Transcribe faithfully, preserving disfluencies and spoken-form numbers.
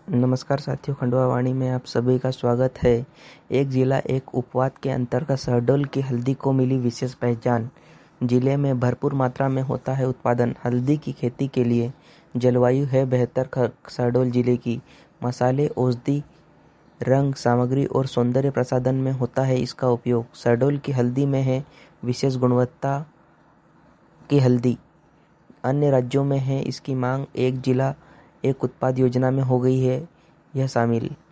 नमस्कार साथियों, खंडवा वाणी में आप सभी का स्वागत है। एक जिला एक उपवाद के अंतर्गत शहडोल की हल्दी को मिली विशेष पहचान। जिले में भरपूर मात्रा में होता है उत्पादन। हल्दी की खेती के लिए जलवायु है बेहतर। शहडोल जिले की मसाले, औषधि, रंग सामग्री और सौंदर्य प्रसाधन में होता है इसका उपयोग। शहडोल की हल्दी में है विशेष गुणवत्ता की हल्दी। अन्य राज्यों में है इसकी मांग। एक जिला एक उत्पाद योजना में हो गई है यह शामिल।